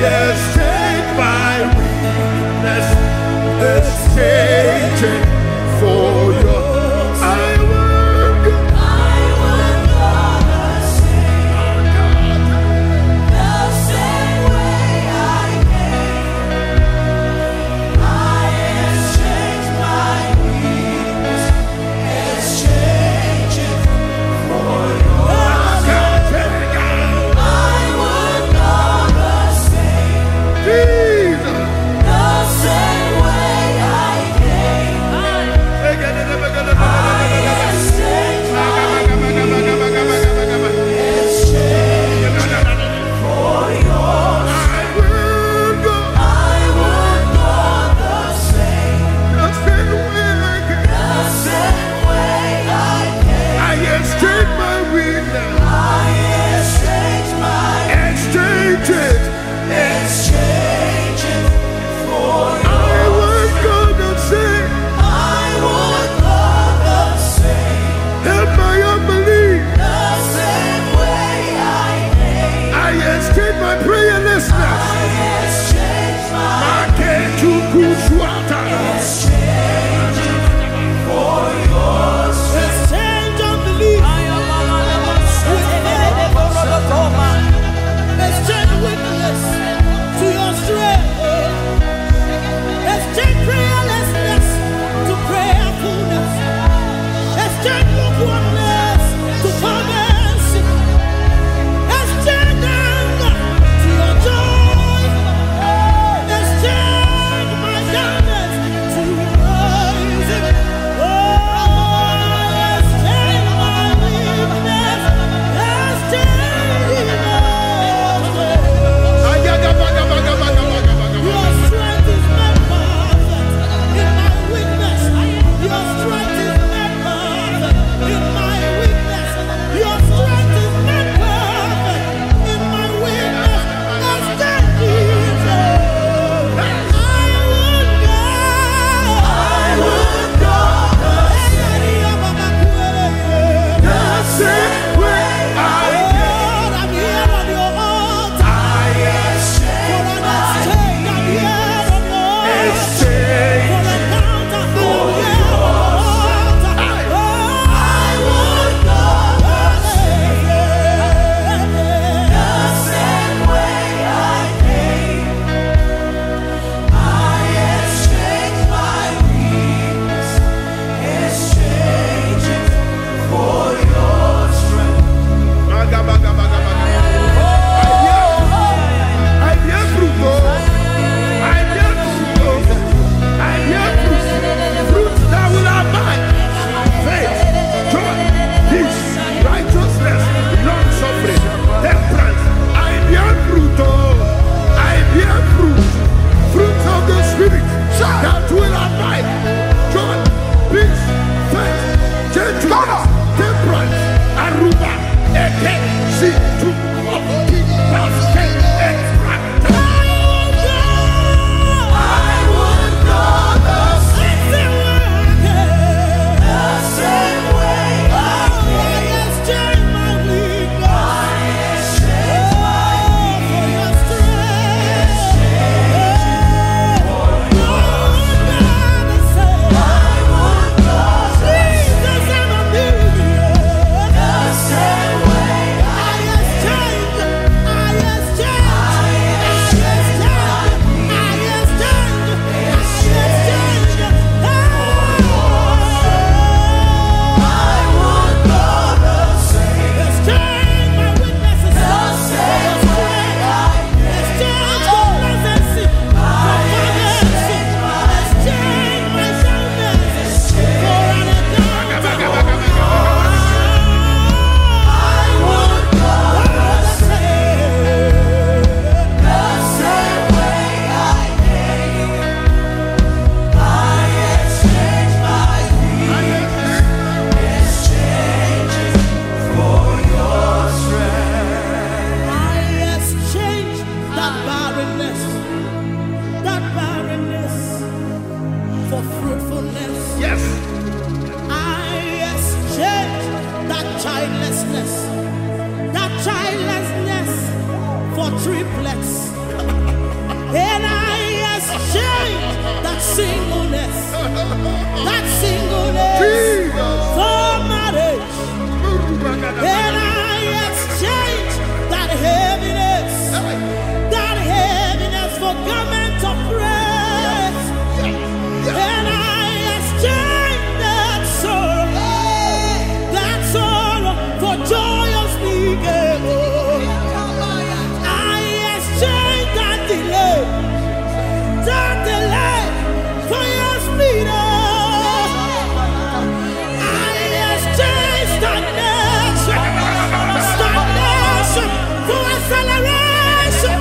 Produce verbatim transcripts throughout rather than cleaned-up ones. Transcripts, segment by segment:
exchange my weakness, exchange it for your. I will go. I will go the same, the same way I came. I exchange my weakness, exchange it for your. I would go the same, Jesus. the same way I came. I exchange my exchange for yours. I will go. I would go the same, The same way I can. the same way I came. I exchange my weakness, I exchange my exchange it. exchange it for I yours. will go the same. I would go the same, Help my unbelief. the same way I came. I exchange my prayerlessness. I exchange my I can't to Kushwata. exchange it for yours. Exchange unbelief with faith. Exchange weakness to your strength. Exchange prayerlessness to prayerfulness. Exchange lukewarmness to fervency. Exchange anger to your joy. Exchange my darkness to rising. Oh, exchange my weakness. Exchange it. Your strength is made perfect in my weakness. Your strength is made perfect in my weakness. Your strength is made perfect in my weakness. Exchange Jesus. I would go. I would go the same, the same way I came. Lord, I'm here on your altar. I exchange For an my exchange, I'm here on your altar. exchange For an encounter, I'm for here on your altar. I would go the same, the same way I came. I exchange my weakness, exchange it for your strength. I hear fruit, oh. I hear fruit, oh. I hear fruit. Fruit that will abide. Faith, joy, peace, righteousness, long suffering, temperance. I hear fruit, oh. I hear fruit. Fruit of the Spirit that will abide. Joy, peace, faith, gentleness, temperance, aruba, eke, see, to, of, peace, faith, extra. I would go the same, the same way I came. I exchange my weakness, childlessness, that childlessness for triplets. And I exchange that singleness, that singleness for marriage. And I exchange that heaviness, that heaviness for garment of praise. And I exchange that sorrow, that sorrow for joyous beginning. I exchange that delay, that delay for your speed. I exchange stagnation, stagnation for acceleration.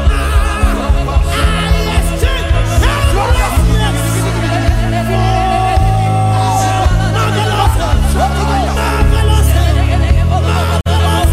I exchange helplessness for marvelous, marvelous, marvelous,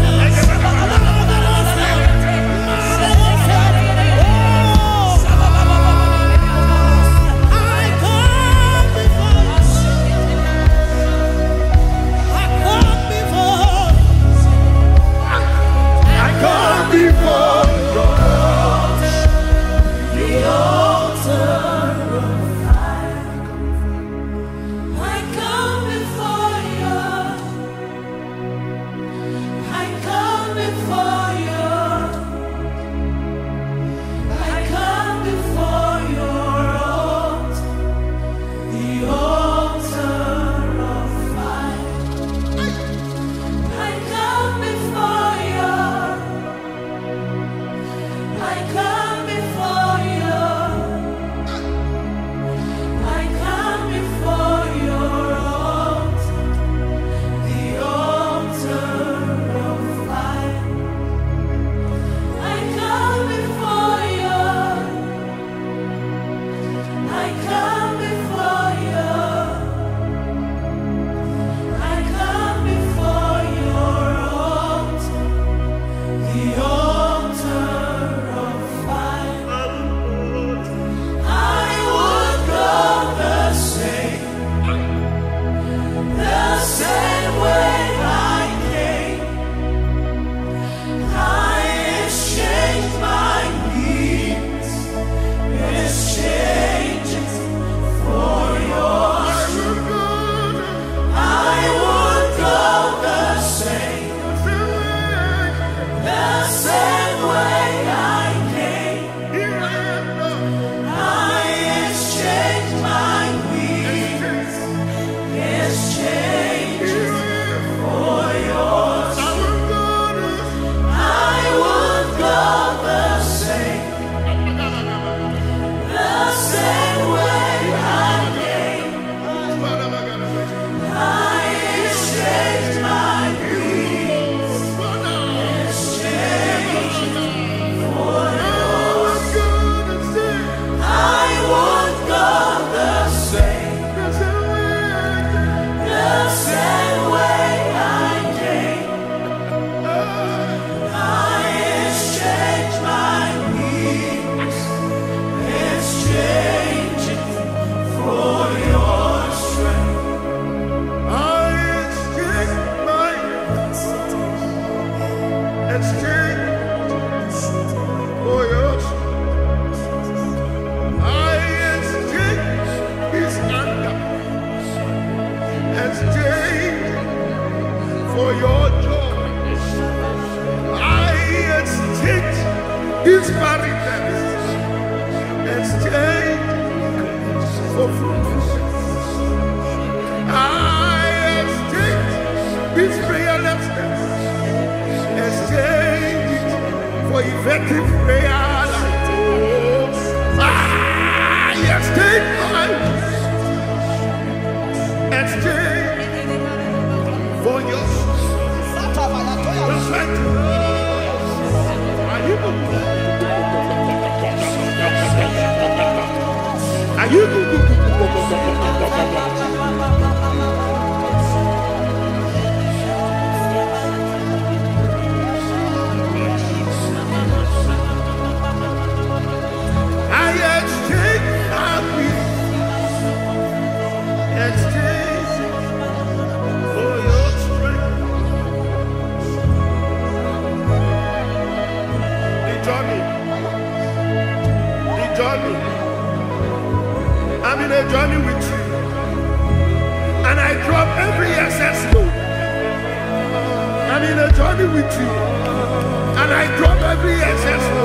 effective prayer life. Oh, ah, yes, take life. Exchange for your perfect. Are you Are you journey. I'm in a journey with you. And I drop every excess load. I'm in a journey with you. And I drop every excess load.